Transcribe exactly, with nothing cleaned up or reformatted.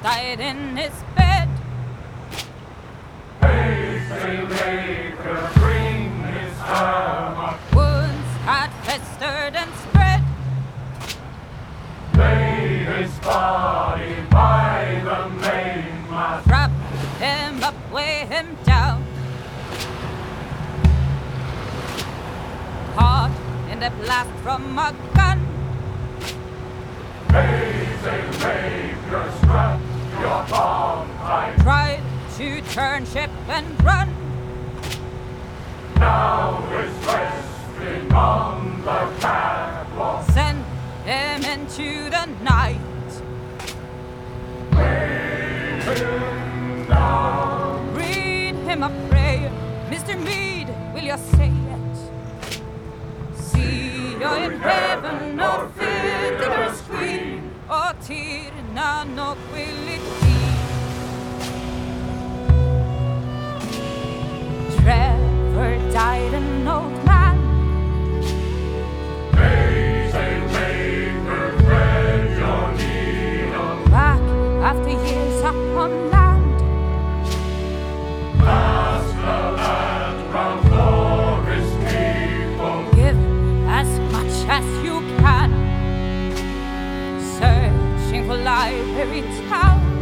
died in his bed. Pacemaker, bring his hammer. Wounds had festered and spread. Lay his body by the mainmast. Wrap him up, weigh him down. Caught in the blast from a gun. Pacemaker, strap your bomb tight. Tried to turn ship and run. Now is resting on the catwalk. Send him into the night. Lay him down. Read him a prayer. Mister Mead, will you say it? See you in heaven, or fiddle or scream, or tear na no quility. Trevor died an old man. Pacemaker, thread your needle. Back after years up on land. Past the land, round forest people. Give as much as you can. Searching for library town.